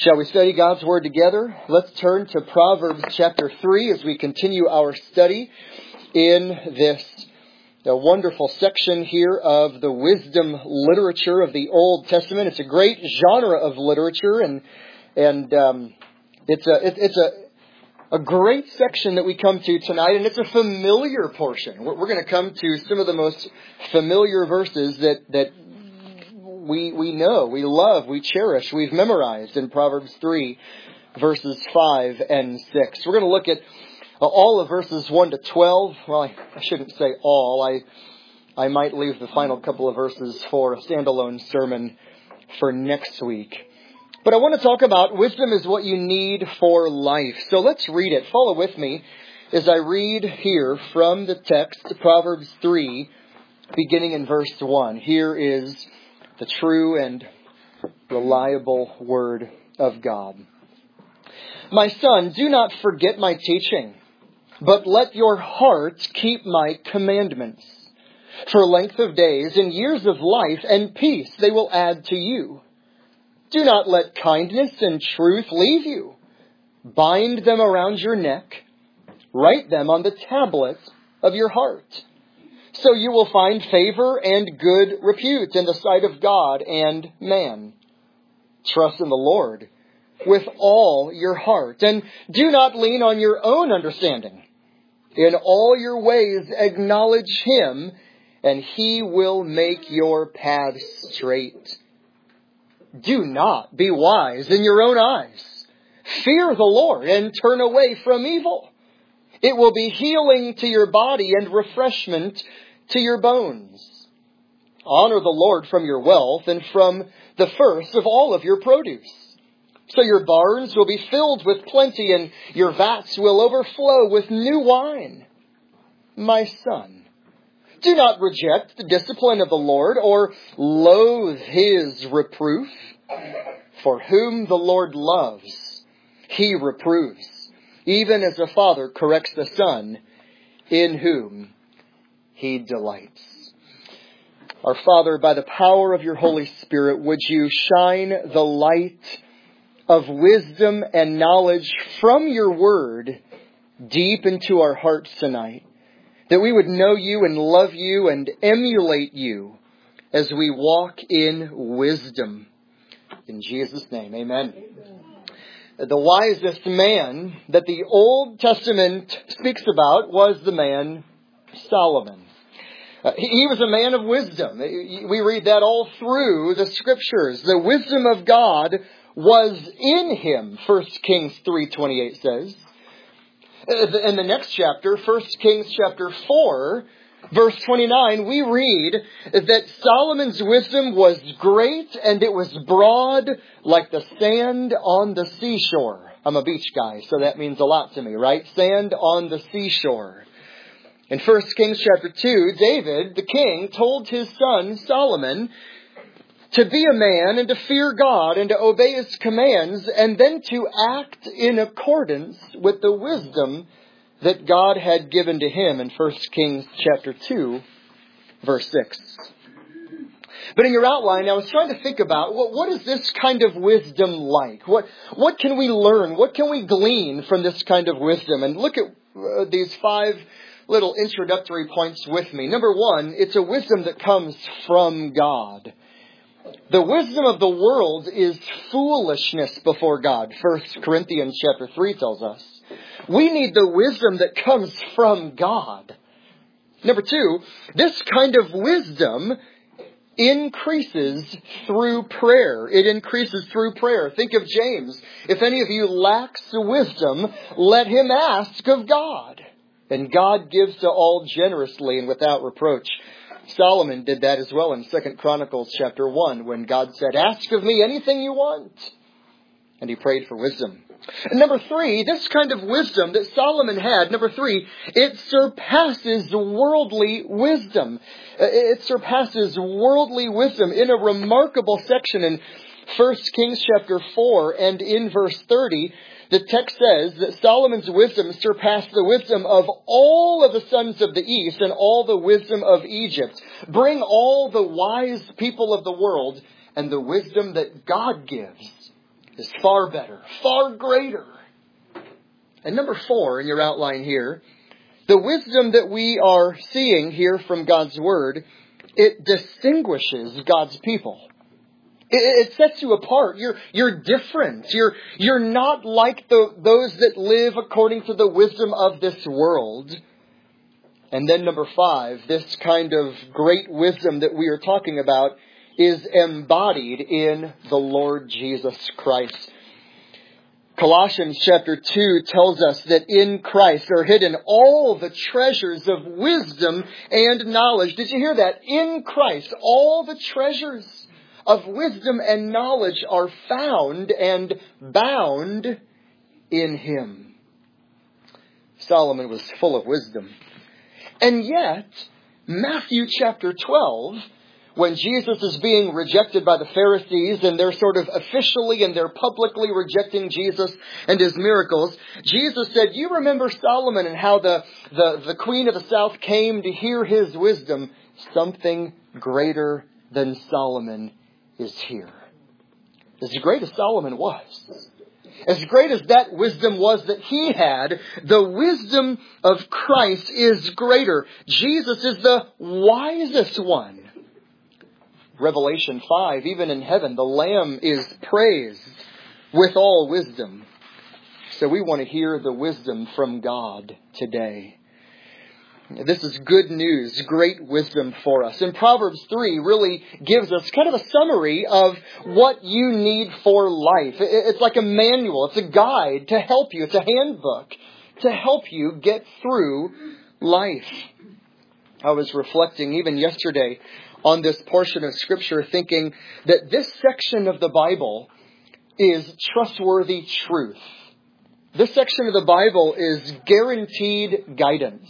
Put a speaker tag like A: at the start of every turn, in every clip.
A: Shall we study God's Word together? Let's turn to Proverbs chapter 3 as we continue our study in this wonderful section here of the wisdom literature of the Old Testament. It's a great genre of literature, and it's a great section that we come to tonight, and it's a familiar portion. We're going to come to some of the most familiar verses that we know, we love, we cherish, we've memorized in Proverbs 3, verses 5 and 6. We're going to look at all of verses 1 to 12. Well, I shouldn't say all. I might leave the final couple of verses for a standalone sermon for next week. But I want to talk about wisdom is what you need for life. So let's read it. Follow with me as I read here from the text, Proverbs 3, beginning in verse 1. Here is the true and reliable Word of God. My son, do not forget my teaching, but let your heart keep my commandments. For length of days and years of life and peace they will add to you. Do not let kindness and truth leave you. Bind them around your neck. Write them on the tablet of your heart. So you will find favor and good repute in the sight of God and man. Trust in the Lord with all your heart, and do not lean on your own understanding. In all your ways acknowledge Him, and He will make your paths straight. Do not be wise in your own eyes. Fear the Lord and turn away from evil. It will be healing to your body and refreshment to your bones. Honor the Lord from your wealth and from the first of all of your produce. So your barns will be filled with plenty and your vats will overflow with new wine. My son, do not reject the discipline of the Lord or loathe His reproof. For whom the Lord loves, He reproves, even as a father corrects the son in whom He delights. Our Father, by the power of your Holy Spirit, would you shine the light of wisdom and knowledge from your word deep into our hearts tonight, that we would know you and love you and emulate you as we walk in wisdom. In Jesus' name, amen. The wisest man that the Old Testament speaks about was the man Solomon. He was a man of wisdom. We read that all through the Scriptures. The wisdom of God was in him, 1 Kings 3:28 says. In the next chapter, 1 Kings chapter 4, verse 29, we read that Solomon's wisdom was great and it was broad like the sand on the seashore. I'm a beach guy, so that means a lot to me, right? Sand on the seashore. In 1 Kings chapter 2, David, the king, told his son Solomon to be a man and to fear God and to obey His commands and then to act in accordance with the wisdom that God had given to him in 1 Kings chapter 2, verse 6. But in your outline, I was trying to think about what is this kind of wisdom like? What can we learn? What can we glean from this kind of wisdom? And look at these 5 little introductory points with me. Number 1, it's a wisdom that comes from God. The wisdom of the world is foolishness before God. 1 Corinthians chapter 3 tells us. We need the wisdom that comes from God. Number 2, this kind of wisdom increases through prayer. It increases through prayer. Think of James. If any of you lacks wisdom, let him ask of God. And God gives to all generously and without reproach. Solomon did that as well in 2 Chronicles chapter 1 when God said, ask of me anything you want. And he prayed for wisdom. And number 3, this kind of wisdom that Solomon had, number 3, it surpasses worldly wisdom. It surpasses worldly wisdom in a remarkable section in 1 Kings chapter 4 and in verse 30. The text says that Solomon's wisdom surpassed the wisdom of all of the sons of the east and all the wisdom of Egypt. Bring all the wise people of the world and the wisdom that God gives. is far better, far greater. And number 4 in your outline here, the wisdom that we are seeing here from God's Word, it distinguishes God's people. It sets you apart. You're different. You're not like those that live according to the wisdom of this world. And then number 5, this kind of great wisdom that we are talking about is embodied in the Lord Jesus Christ. Colossians chapter 2 tells us that in Christ are hidden all the treasures of wisdom and knowledge. Did you hear that? In Christ, all the treasures of wisdom and knowledge are found and bound in Him. Solomon was full of wisdom. And yet, Matthew chapter 12, when Jesus is being rejected by the Pharisees and they're sort of officially and they're publicly rejecting Jesus and His miracles, Jesus said, you remember Solomon and how the queen of the south came to hear his wisdom. Something greater than Solomon is here. As great as Solomon was, as great as that wisdom was that he had, the wisdom of Christ is greater. Jesus is the wisest one. Revelation 5, even in heaven, the Lamb is praised with all wisdom. So we want to hear the wisdom from God today. This is good news, great wisdom for us. And Proverbs 3 really gives us kind of a summary of what you need for life. It's like a manual. It's a guide to help you. It's a handbook to help you get through life. I was reflecting even yesterday on this portion of Scripture, thinking that this section of the Bible is trustworthy truth. This section of the Bible is guaranteed guidance.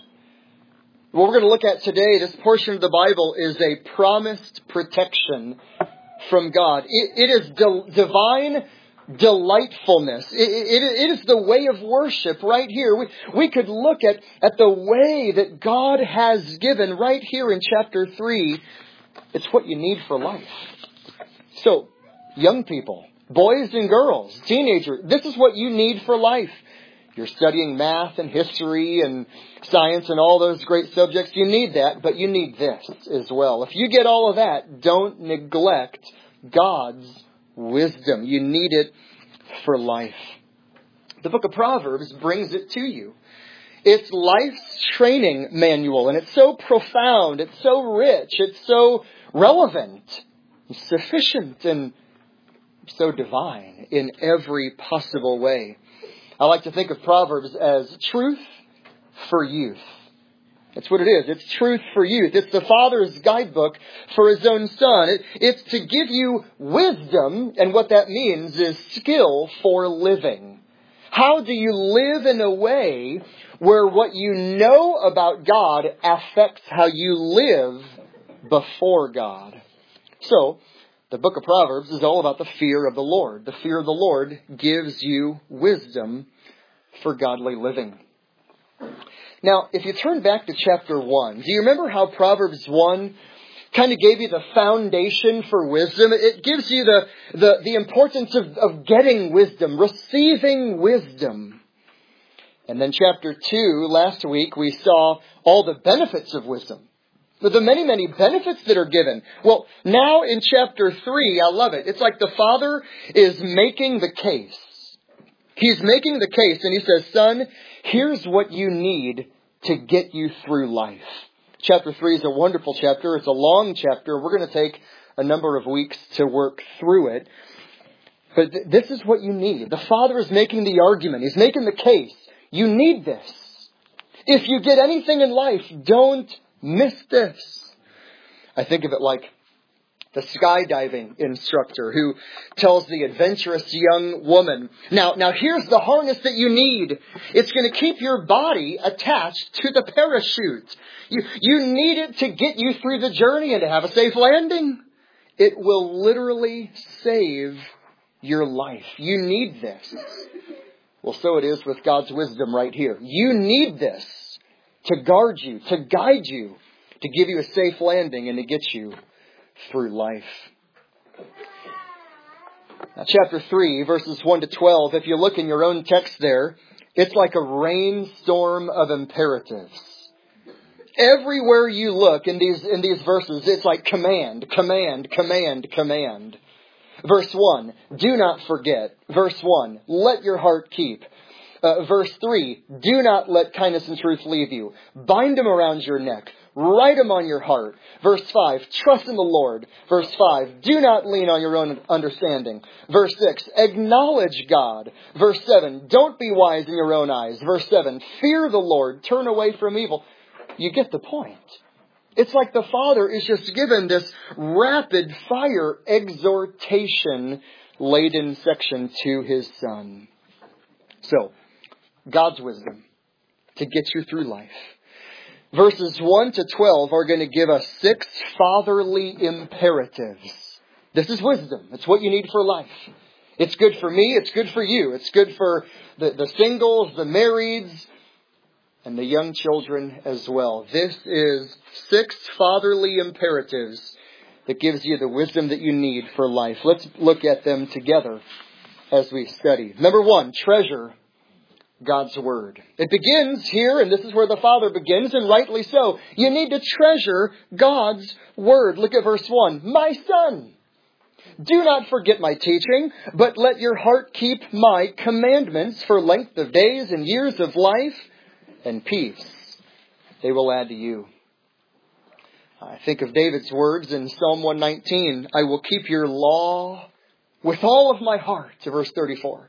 A: What we're going to look at today, this portion of the Bible, is a promised protection from God. It is divine delightfulness. It is the way of worship right here. We could look at the way that God has given right here in chapter 3. It's what you need for life. So, young people, boys and girls, teenagers, this is what you need for life. You're studying math and history and science and all those great subjects. You need that, but you need this as well. If you get all of that, don't neglect God's wisdom. You need it for life. The book of Proverbs brings it to you. It's life's training manual, and it's so profound, it's so rich, it's so relevant, sufficient, and so divine in every possible way. I like to think of Proverbs as truth for youth. That's what it is. It's truth for youth. It's the father's guidebook for his own son. It's to give you wisdom, and what that means is skill for living. How do you live in a way where what you know about God affects how you live before God? So, the book of Proverbs is all about the fear of the Lord. The fear of the Lord gives you wisdom for godly living. Now, if you turn back to chapter 1, do you remember how Proverbs 1 kind of gave you the foundation for wisdom? It gives you the importance of getting wisdom, receiving wisdom. And then chapter 2, last week, we saw all the benefits of wisdom. The many, many benefits that are given. Well, now in chapter 3, I love it. It's like the Father is making the case. He's making the case, and He says, son, here's what you need to get you through life. Chapter 3 is a wonderful chapter. It's a long chapter. We're going to take a number of weeks to work through it. But this is what you need. The Father is making the argument. He's making the case. You need this. If you get anything in life, don't miss this. I think of it like the skydiving instructor who tells the adventurous young woman, now here's the harness that you need. It's going to keep your body attached to the parachute. You need it to get you through the journey and to have a safe landing. It will literally save your life. You need this. Well, so it is with God's wisdom right here. You need this to guard you, to guide you, to give you a safe landing and to get you through life. Chapter 3, verses 1 to 12, if you look in your own text there, it's like a rainstorm of imperatives. Everywhere you look in these verses, it's like command, command, command, command. Verse 1, do not forget. Verse 1, let your heart keep. Verse 3, do not let kindness and truth leave you. Bind them around your neck. Write them on your heart. Verse 5, trust in the Lord. Verse 5, do not lean on your own understanding. Verse 6, acknowledge God. Verse 7, don't be wise in your own eyes. Verse 7, fear the Lord. Turn away from evil. You get the point. It's like the Father is just given this rapid fire exhortation laden section to His Son. So, God's wisdom to get you through life. Verses 1 to 12 are going to give us 6 fatherly imperatives. This is wisdom. It's what you need for life. It's good for me. It's good for you. It's good for the singles, the marrieds, and the young children as well. This is 6 fatherly imperatives that gives you the wisdom that you need for life. Let's look at them together as we study. Number 1, treasure God's Word. It begins here, and this is where the Father begins, and rightly so. You need to treasure God's Word. Look at verse 1. My son, do not forget my teaching, but let your heart keep my commandments for length of days and years of life and peace. They will add to you. I think of David's words in Psalm 119. I will keep your law with all of my heart, to verse 34.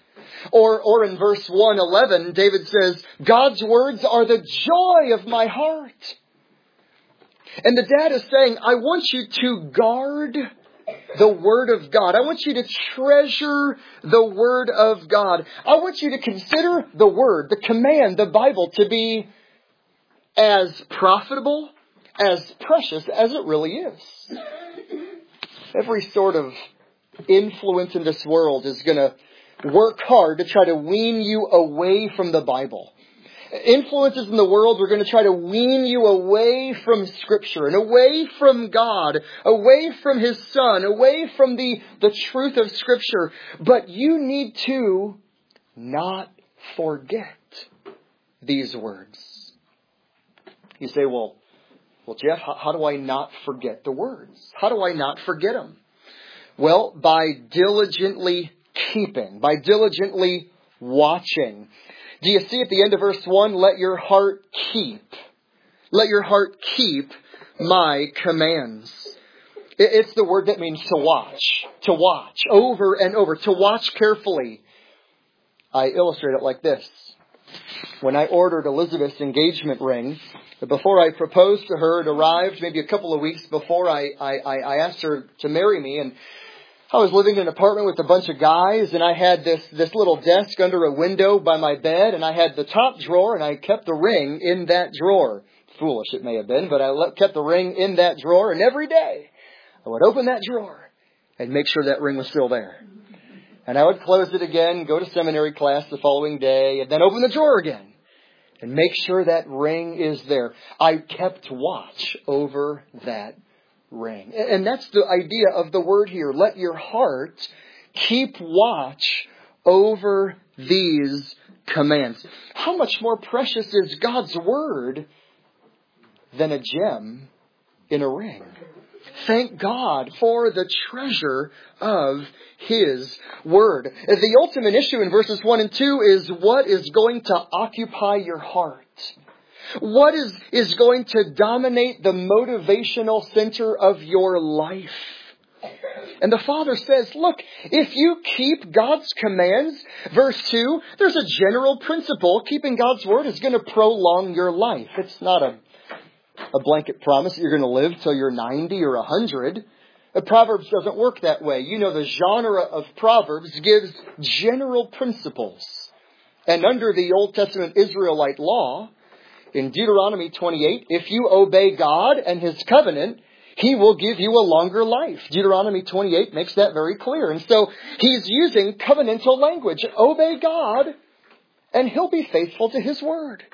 A: Or in verse 111, David says, God's words are the joy of my heart. And the dad is saying, I want you to guard the Word of God. I want you to treasure the Word of God. I want you to consider the Word, the command, the Bible, to be as profitable, as precious as it really is. Every sort of influence in this world is going to work hard to try to wean you away from the Bible. Influences in the world are going to try to wean you away from Scripture and away from God, away from His Son, away from the truth of Scripture. But you need to not forget these words. You say, well, Jeff, how do I not forget the words? How do I not forget them? Well, by diligently keeping, by diligently watching. Do you see at the end of verse 1, let your heart keep. Let your heart keep my commands. It's the word that means to watch over and over, to watch carefully. I illustrate it like this. When I ordered Elizabeth's engagement ring, before I proposed to her, it arrived maybe a couple of weeks before I asked her to marry me, and I was living in an apartment with a bunch of guys, and I had this little desk under a window by my bed, and I had the top drawer, and I kept the ring in that drawer. Foolish it may have been, but I kept the ring in that drawer, and every day I would open that drawer and make sure that ring was still there. And I would close it again, go to seminary class the following day, and then open the drawer again and make sure that ring is there. I kept watch over that ring. And that's the idea of the word here. Let your heart keep watch over these commands. How much more precious is God's Word than a gem in a ring? Thank God for the treasure of His Word. The ultimate issue in verses 1 and 2 is what is going to occupy your heart. What is going to dominate the motivational center of your life? And the Father says, look, if you keep God's commands, verse 2, there's a general principle. Keeping God's Word is going to prolong your life. It's not a blanket promise that you're going to live till you're 90 or 100. Proverbs doesn't work that way. You know, the genre of Proverbs gives general principles. And under the Old Testament Israelite law, in Deuteronomy 28, if you obey God and His covenant, He will give you a longer life. Deuteronomy 28 makes that very clear. And so He's using covenantal language. Obey God and He'll be faithful to His Word.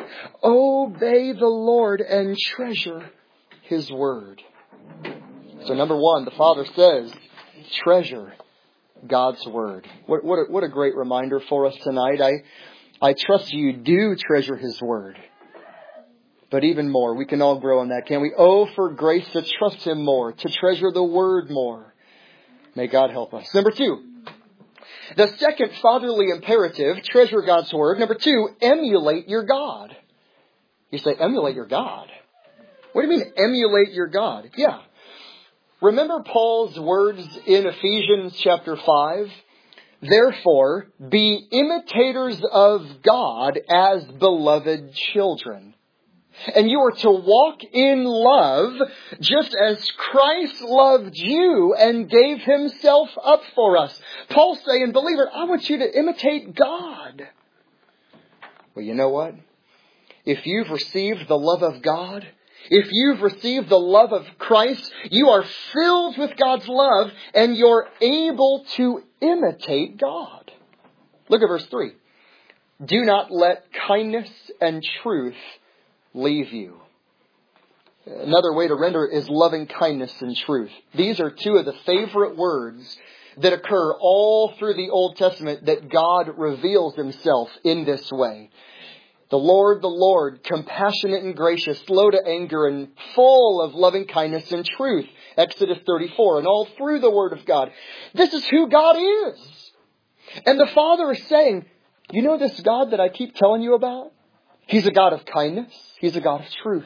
A: Obey the Lord and treasure His Word. So number 1, the Father says, treasure God's Word. What a great reminder for us tonight. I trust you do treasure His Word. But even more, we can all grow in that, can't we? Oh, for grace to trust Him more, to treasure the Word more. May God help us. Number 2, the second fatherly imperative, treasure God's Word. Number 2, emulate your God. You say, emulate your God? What do you mean, emulate your God? Yeah. Remember Paul's words in Ephesians chapter 5? Therefore, be imitators of God as beloved children. And you are to walk in love just as Christ loved you and gave Himself up for us. Paul's saying, believer, I want you to imitate God. Well, you know what? If you've received the love of God, if you've received the love of Christ, you are filled with God's love and you're able to imitate God. Look at verse 3. Do not let kindness and truth leave you. Another way to render it is loving kindness and truth. These are two of the favorite words that occur all through the Old Testament that God reveals Himself in this way. The Lord, compassionate and gracious, slow to anger and full of loving kindness and truth. Exodus 34 and all through the Word of God. This is who God is. And the Father is saying, you know this God that I keep telling you about? He's a God of kindness. He's a God of truth.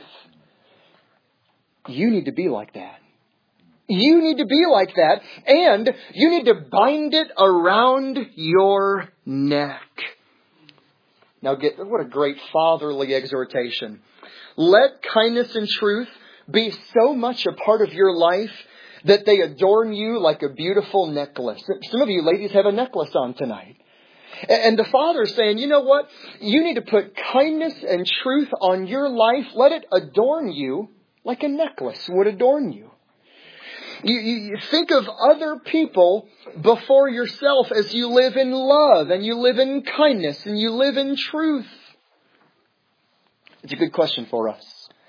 A: You need to be like that. You need to be like that. And you need to bind it around your neck. Now what a great fatherly exhortation. Let kindness and truth be so much a part of your life that they adorn you like a beautiful necklace. Some of you ladies have a necklace on tonight. And the Father is saying, you know what? You need to put kindness and truth on your life. Let it adorn you like a necklace would adorn you. You think of other people before yourself as you live in love and you live in kindness and you live in truth. It's a good question for us.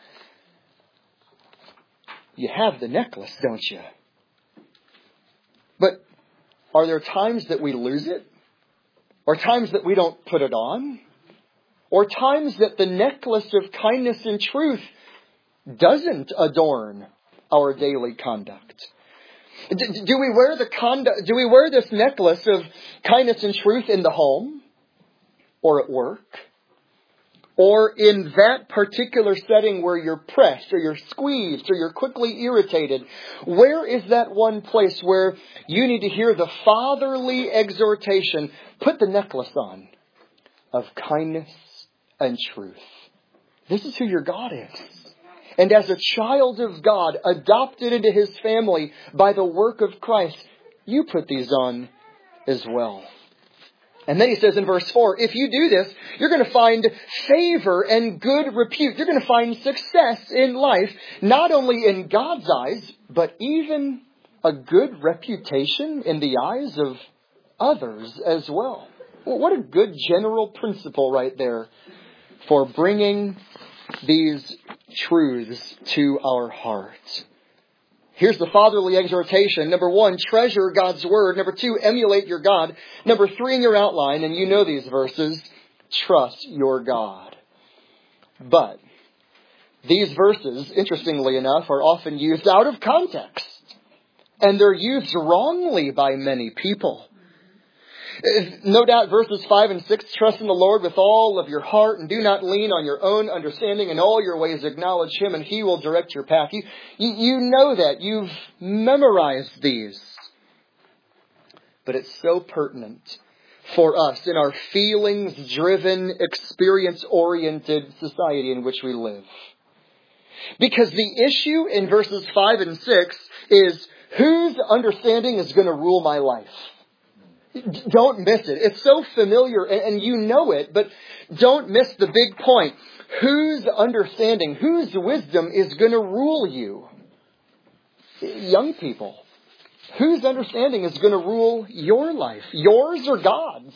A: You have the necklace, don't you? But are there times that we lose it? Or times that we don't put it on? Or times that the necklace of kindness and truth doesn't adorn our daily conduct? Do we wear this necklace of kindness and truth in the home? Or at work? Or in that particular setting where you're pressed or you're squeezed or you're quickly irritated? Where is that one place where you need to hear the fatherly exhortation, put the necklace on of kindness and truth? This is who your God is. And as a child of God, adopted into His family by the work of Christ, you put these on as well. And then he says in verse 4, if you do this, you're going to find favor and good repute. You're going to find success in life, not only in God's eyes, but even a good reputation in the eyes of others as well. What a good general principle right there for bringing these truths to our hearts. Here's the fatherly exhortation. Number 1, treasure God's Word. Number 2, emulate your God. Number 3 in your outline, and you know these verses, trust your God. But these verses, interestingly enough, are often used out of context. And they're used wrongly by many people. No doubt verses 5 and 6, trust in the Lord with all of your heart and do not lean on your own understanding. In all your ways acknowledge Him and He will direct your path. You know that. You've memorized these. But it's so pertinent for us in our feelings-driven, experience-oriented society in which we live. Because the issue in verses 5 and 6 is whose understanding is going to rule my life? Don't miss it. It's so familiar and you know it, but don't miss the big point. Whose understanding, whose wisdom is going to rule you? Young people, whose understanding is going to rule your life? Yours or God's?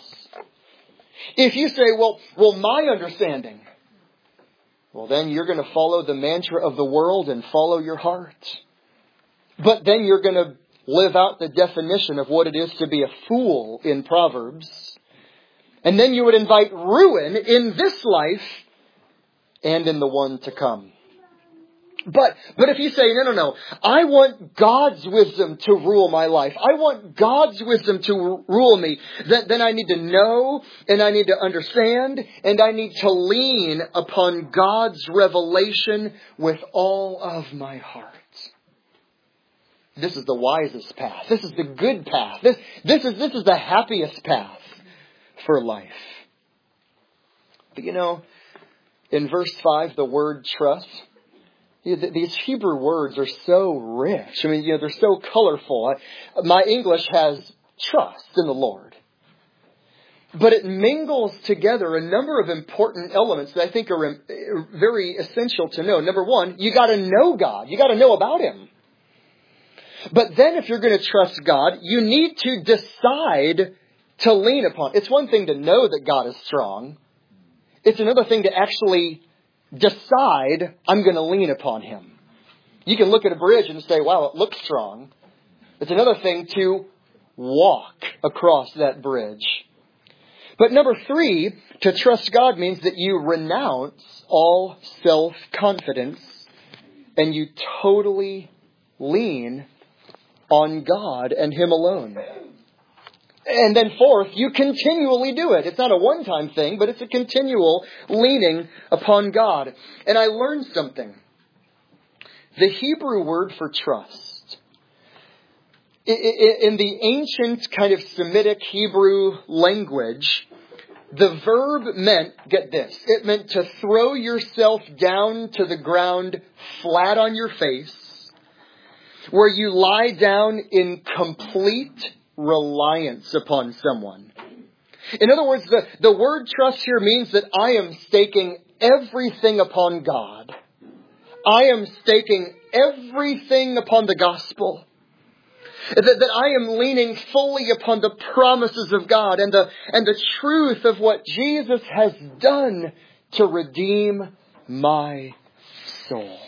A: If you say, well, my understanding, well, then you're going to follow the mantra of the world and follow your heart. But then you're going to live out the definition of what it is to be a fool in Proverbs. And then you would invite ruin in this life and in the one to come. But if you say, no, I want God's wisdom to rule my life. I want God's wisdom to rule me. Then I need to know, and I need to understand, and I need to lean upon God's revelation with all of my heart. This is the wisest path. This is the good path. This is the happiest path for life. But in verse 5, the word trust, these Hebrew words are so rich. I mean, they're so colorful. My English has trust in the Lord. But it mingles together a number of important elements that I think are very essential to know. Number one, you got to know God. You got to know about Him. But then if you're going to trust God, you need to decide to lean upon. It's one thing to know that God is strong. It's another thing to actually decide, I'm going to lean upon Him. You can look at a bridge and say, wow, it looks strong. It's another thing to walk across that bridge. But number 3, to trust God means that you renounce all self-confidence and you totally lean on God and Him alone. And then 4th, you continually do it. It's not a one-time thing, but it's a continual leaning upon God. And I learned something. The Hebrew word for trust, in the ancient kind of Semitic Hebrew language, the verb meant, get this, it meant to throw yourself down to the ground flat on your face, where you lie down in complete reliance upon someone. In other words, the word trust here means that I am staking everything upon God. I am staking everything upon the gospel. That I am leaning fully upon the promises of God and the truth of what Jesus has done to redeem my soul.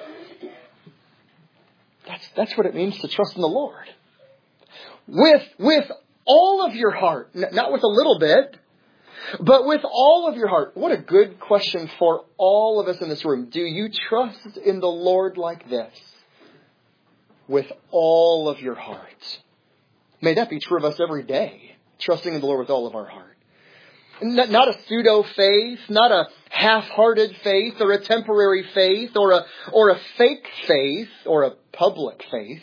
A: That's what it means to trust in the Lord. With all of your heart, not with a little bit, but with all of your heart. What a good question for all of us in this room. Do you trust in the Lord like this? With all of your heart. May that be true of us every day. Trusting in the Lord with all of our heart. Not a pseudo faith, not a half-hearted faith, or a temporary faith, or a fake faith, or a public faith,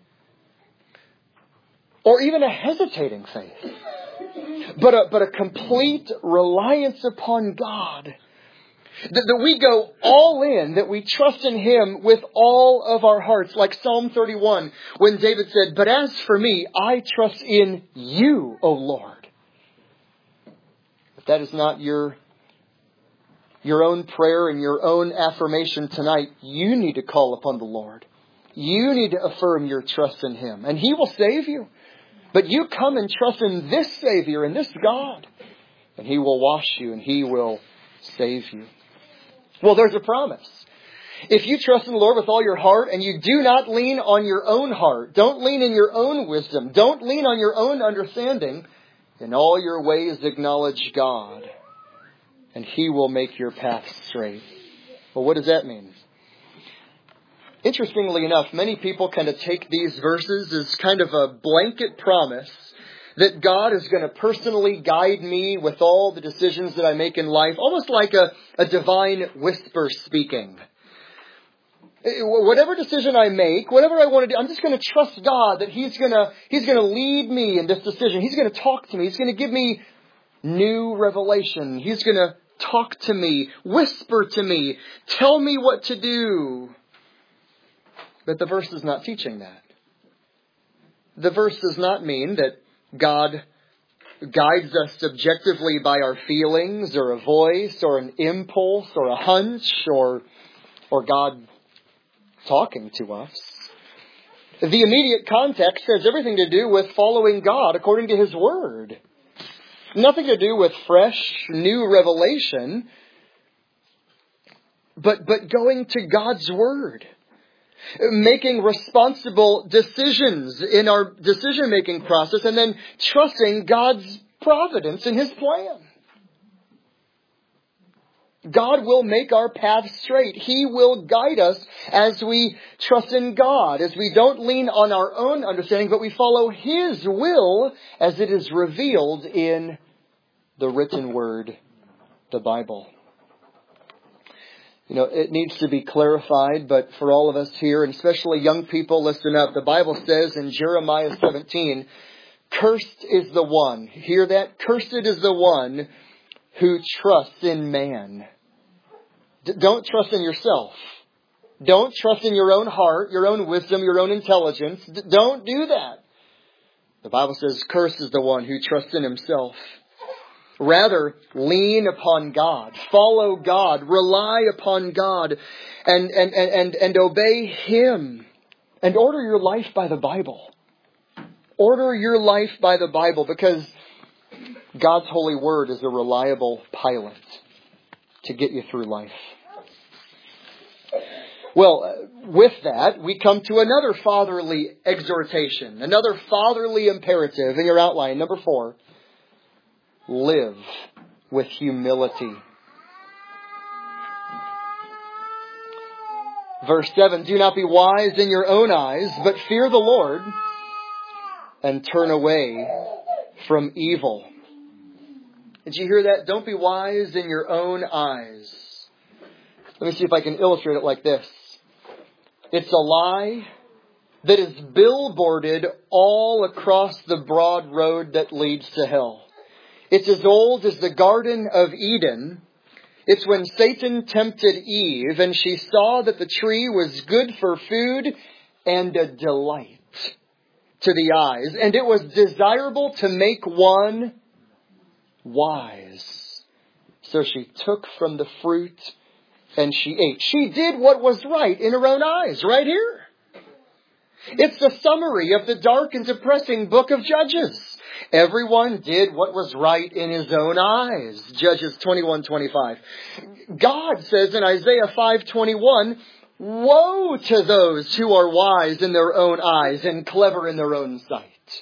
A: or even a hesitating faith, but a complete reliance upon God. That we go all in, that we trust in Him with all of our hearts. Like Psalm 31, when David said, "But as for me, I trust in You, O Lord." If that is not your own prayer and your own affirmation tonight, you need to call upon the Lord. You need to affirm your trust in Him, and He will save you. But you come and trust in this Savior and this God, and He will wash you and He will save you. Well, there's a promise. If you trust in the Lord with all your heart and you do not lean on your own heart, don't lean in your own wisdom, don't lean on your own understanding, in all your ways acknowledge God, and He will make your path straight. Well, what does that mean? Interestingly enough, many people kind of take these verses as kind of a blanket promise that God is going to personally guide me with all the decisions that I make in life, almost like a divine whisper speaking. Whatever decision I make, whatever I want to do, I'm just going to trust God that He's going to lead me in this decision. He's going to talk to me. He's going to give me new revelation. He's going to talk to me, whisper to me, tell me what to do. But the verse is not teaching that. The verse does not mean that God guides us subjectively by our feelings or a voice or an impulse or a hunch or God talking to us. The immediate context has everything to do with following God according to His Word. Nothing to do with fresh, new revelation, but going to God's Word. making responsible decisions in our decision-making process, and then trusting God's providence and His plan. God will make our path straight. He will guide us as we trust in God, as we don't lean on our own understanding, but we follow His will as it is revealed in the written word, the Bible. It needs to be clarified, but for all of us here, and especially young people, listen up. The Bible says in Jeremiah 17, cursed is the one, hear that? Cursed is the one who trusts in man. Don't trust in yourself. Don't trust in your own heart, your own wisdom, your own intelligence. Don't do that. The Bible says, cursed is the one who trusts in himself. Rather, lean upon God, follow God, rely upon God, and obey Him. And order your life by the Bible. Order your life by the Bible, because God's holy word is a reliable pilot to get you through life. Well, with that, we come to another fatherly exhortation, another fatherly imperative in your outline, number 4. Live with humility. Verse 7, do not be wise in your own eyes, but fear the Lord and turn away from evil. Did you hear that? Don't be wise in your own eyes. Let me see if I can illustrate it like this. It's a lie that is billboarded all across the broad road that leads to hell. It's as old as the Garden of Eden. It's when Satan tempted Eve and she saw that the tree was good for food and a delight to the eyes. And it was desirable to make one wise. So she took from the fruit and she ate. She did what was right in her own eyes, right here. It's the summary of the dark and depressing book of Judges. Everyone did what was right in his own eyes. Judges 21:25. God says in Isaiah 5:21, woe to those who are wise in their own eyes and clever in their own sight.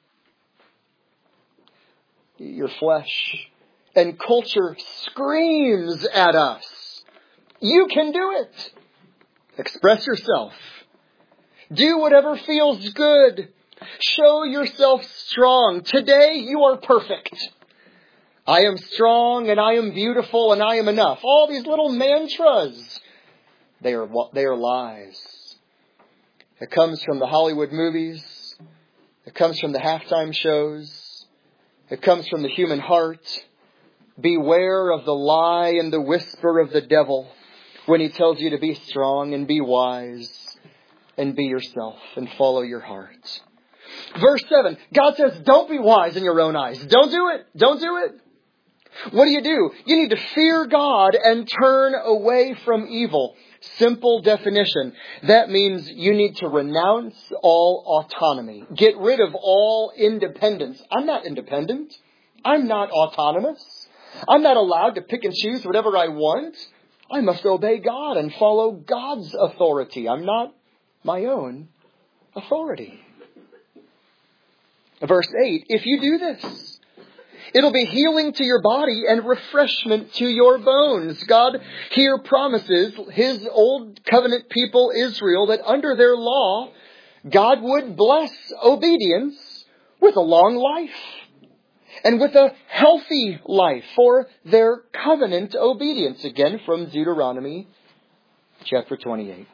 A: Your flesh and culture screams at us. You can do it. Express yourself. Do whatever feels good. Show yourself strong. Today you are perfect. I am strong and I am beautiful and I am enough. All these little mantras, they are lies. It comes from the Hollywood movies. It comes from the halftime shows. It comes from the human heart. Beware of the lie and the whisper of the devil when he tells you to be strong and be wise and be yourself and follow your heart. Verse 7, God says, don't be wise in your own eyes. Don't do it. Don't do it. What do? You need to fear God and turn away from evil. Simple definition. That means you need to renounce all autonomy. Get rid of all independence. I'm not independent. I'm not autonomous. I'm not allowed to pick and choose whatever I want. I must obey God and follow God's authority. I'm not my own authority. Verse 8, if you do this, it'll be healing to your body and refreshment to your bones. God here promises His old covenant people Israel that under their law, God would bless obedience with a long life and with a healthy life for their covenant obedience. Again, from Deuteronomy chapter 28.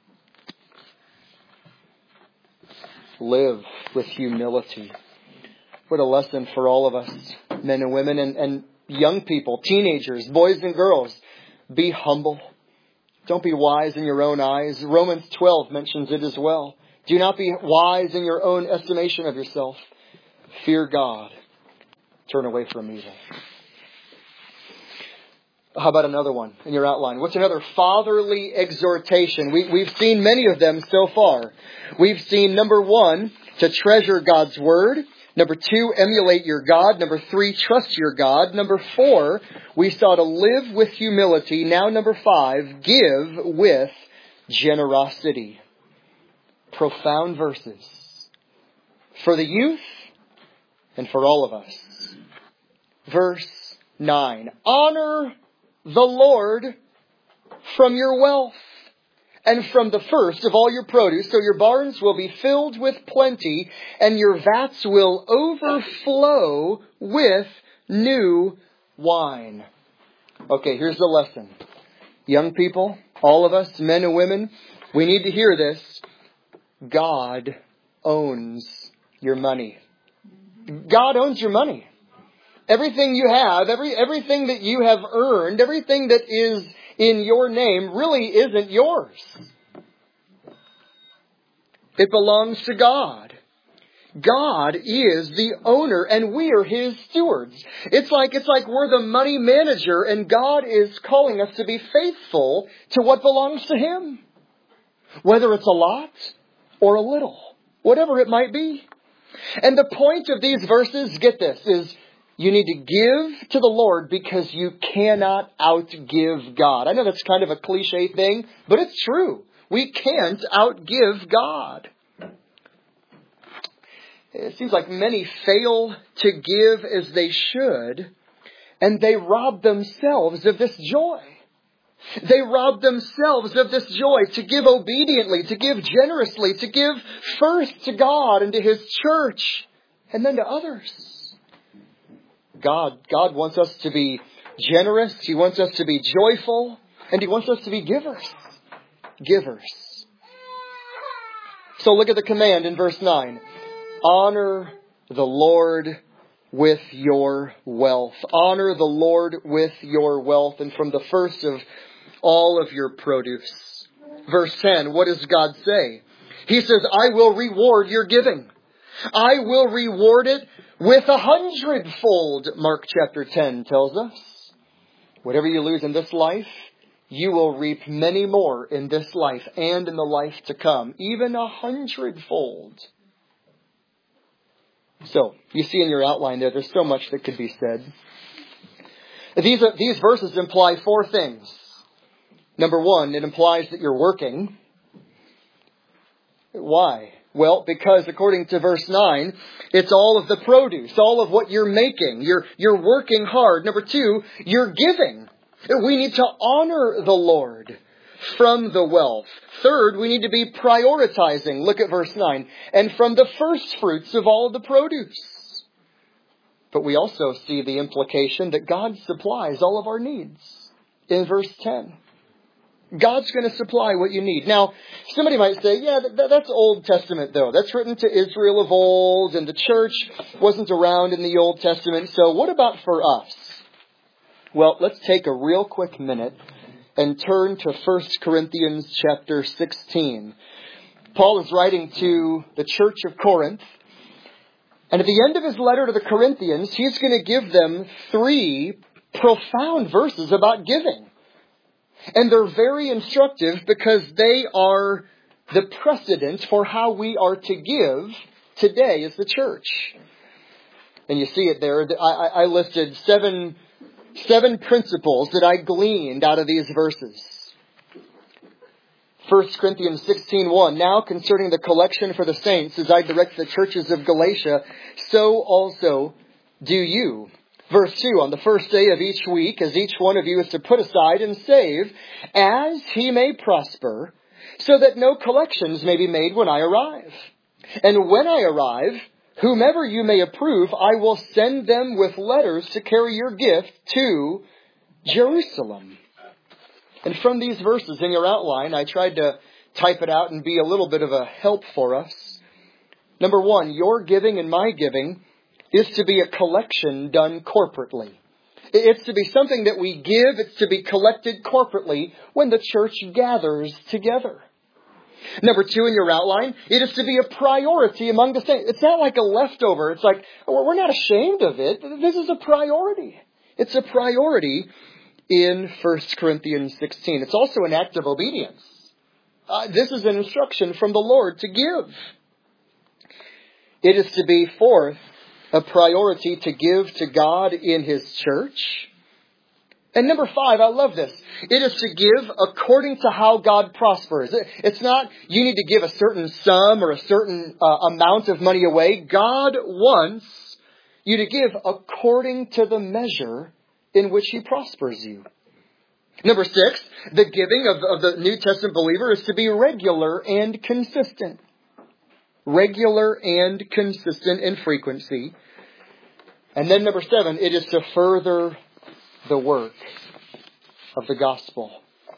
A: Live with humility. What a lesson for all of us, men and women and young people, teenagers, boys and girls. Be humble. Don't be wise in your own eyes. Romans 12 mentions it as well. Do not be wise in your own estimation of yourself. Fear God. Turn away from evil. How about another one in your outline? What's another fatherly exhortation? We've seen many of them so far. We've seen, number 1, to treasure God's word. Number 2, emulate your God. Number 3, trust your God. Number 4, we saw to live with humility. Now number 5, give with generosity. profound verses for the youth and for all of us. Verse 9. Honor the Lord from your wealth and from the first of all your produce, so your barns will be filled with plenty and your vats will overflow with new wine. Okay, here's the lesson. Young people, all of us, men and women, we need to hear this. God owns your money. God owns your money. Everything you have, everything that you have earned, everything that is in your name really isn't yours. It belongs to God. God is the owner and we are His stewards. It's like we're the money manager and God is calling us to be faithful to what belongs to Him. Whether it's a lot or a little, whatever it might be. And the point of these verses, get this, is you need to give to the Lord because you cannot outgive God. I know that's kind of a cliche thing, but it's true. We can't outgive God. It seems like many fail to give as they should, and they rob themselves of this joy. They rob themselves of this joy to give obediently, to give generously, to give first to God and to His church, and then to others. God wants us to be generous. He wants us to be joyful. And He wants us to be givers. Givers. So look at the command in verse 9. Honor the Lord with your wealth. Honor the Lord with your wealth and from the first of all of your produce. Verse 10, what does God say? He says, I will reward your giving. I will reward it with 100-fold, Mark chapter 10 tells us. Whatever you lose in this life, you will reap many more in this life and in the life to come, even 100-fold. So, you see in your outline there's so much that could be said. These verses imply four things. Number one, it implies that you're working. Why? Well, because according to verse 9, it's all of the produce, all of what you're making. You're working hard. Number two, you're giving. We need to honor the Lord from the wealth. Third, we need to be prioritizing. Look at verse 9. And from the first fruits of all of the produce. But we also see the implication that God supplies all of our needs in verse 10. God's going to supply what you need. Now, somebody might say, yeah, that's Old Testament though. That's written to Israel of old and the church wasn't around in the Old Testament. So what about for us? Well, let's take a real quick minute and turn to 1 Corinthians chapter 16. Paul is writing to the church of Corinth. And at the end of his letter to the Corinthians, he's going to give them 3 profound verses about giving. And they're very instructive because they are the precedent for how we are to give today as the church. And you see it there. I listed seven principles that I gleaned out of these verses. 1 Corinthians 16:1. Now concerning the collection for the saints, as I direct the churches of Galatia, so also do you. Verse 2, on the first day of each week, as each one of you is to put aside and save, as he may prosper, so that no collections may be made when I arrive. And when I arrive, whomever you may approve, I will send them with letters to carry your gift to Jerusalem. And from these verses in your outline, I tried to type it out and be a little bit of a help for us. Number 1, your giving and my giving is to be a collection done corporately. It's to be something that we give. It's to be collected corporately when the church gathers together. Number 2 in your outline, it is to be a priority among the saints. It's not like a leftover. It's like, we're not ashamed of it. This is a priority. It's a priority in 1 Corinthians 16. It's also an act of obedience. This is an instruction from the Lord to give. It is to be, fourth, a priority to give to God in His church. And number 5, I love this. It is to give according to how God prospers. It's not you need to give a certain sum or a certain amount of money away. God wants you to give according to the measure in which He prospers you. Number 6, the giving of the New Testament believer is to be regular and consistent. Regular and consistent in frequency. And then number 7, it is to further the work of the gospel.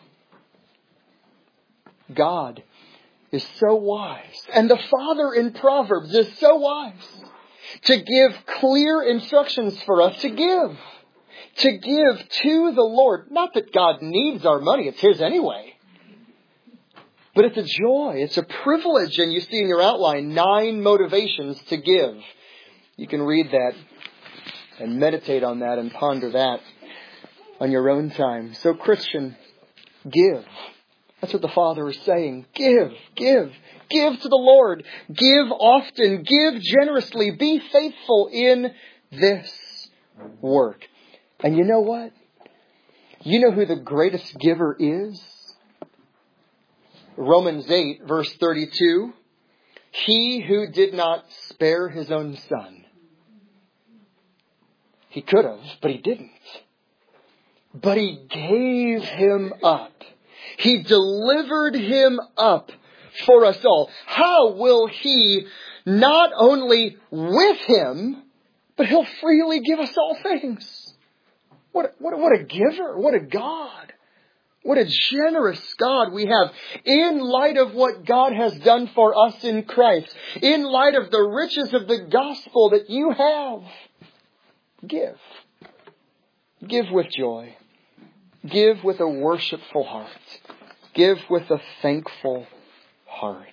A: God is so wise, and the Father in Proverbs is so wise to give clear instructions for us to give. To give to the Lord. Not that God needs our money, it's His anyway. But it's a joy, it's a privilege, and you see in your outline 9 motivations to give. You can read that and meditate on that and ponder that on your own time. So Christian, give. That's what the Father is saying. Give to the Lord. Give often. Give generously. Be faithful in this work. And you know what? You know who the greatest giver is? Romans 8, verse 32. He who did not spare His own Son. He could have, but He didn't. But He gave Him up. He delivered Him up for us all. How will He not only with Him, but He'll freely give us all things? What a giver. What a God. What a generous God we have. In light of what God has done for us in Christ. In light of the riches of the gospel that you have. Give. Give with joy. Give with a worshipful heart. Give with a thankful heart.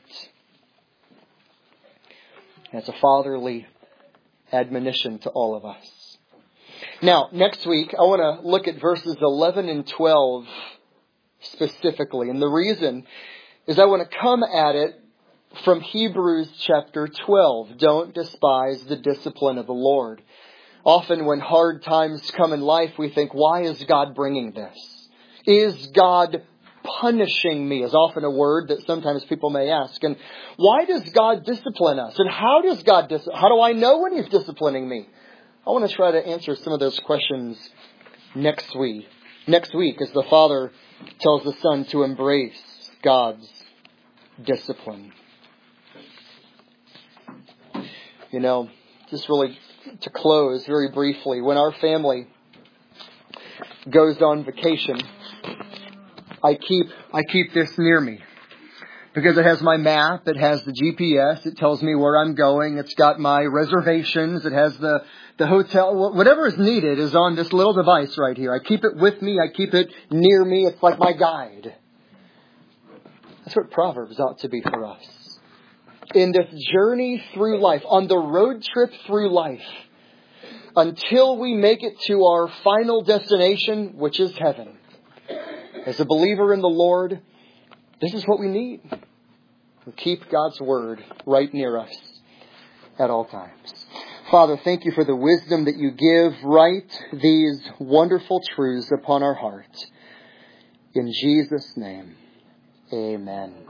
A: That's a fatherly admonition to all of us. Now, next week, I want to look at verses 11 and 12 specifically. And the reason is I want to come at it from Hebrews chapter 12. Don't despise the discipline of the Lord. Often when hard times come in life, we think, why is God bringing this? Is God punishing me? Is often a word that sometimes people may ask. And why does God discipline us? And how does God how do I know when He's disciplining me? I want to try to answer some of those questions next week. Next week, as the Father tells the Son to embrace God's discipline. You know, just really to close very briefly, when our family goes on vacation, I keep this near me because it has my map, it has the GPS, it tells me where I'm going, it's got my reservations, it has the hotel, whatever is needed is on this little device right here. I keep it with me, I keep it near me, it's like my guide. That's what Proverbs ought to be for us. In this journey through life, on the road trip through life, until we make it to our final destination, which is heaven. As a believer in the Lord, this is what we need. We keep God's Word right near us at all times. Father, thank You for the wisdom that You give. Write these wonderful truths upon our hearts. In Jesus' name, amen.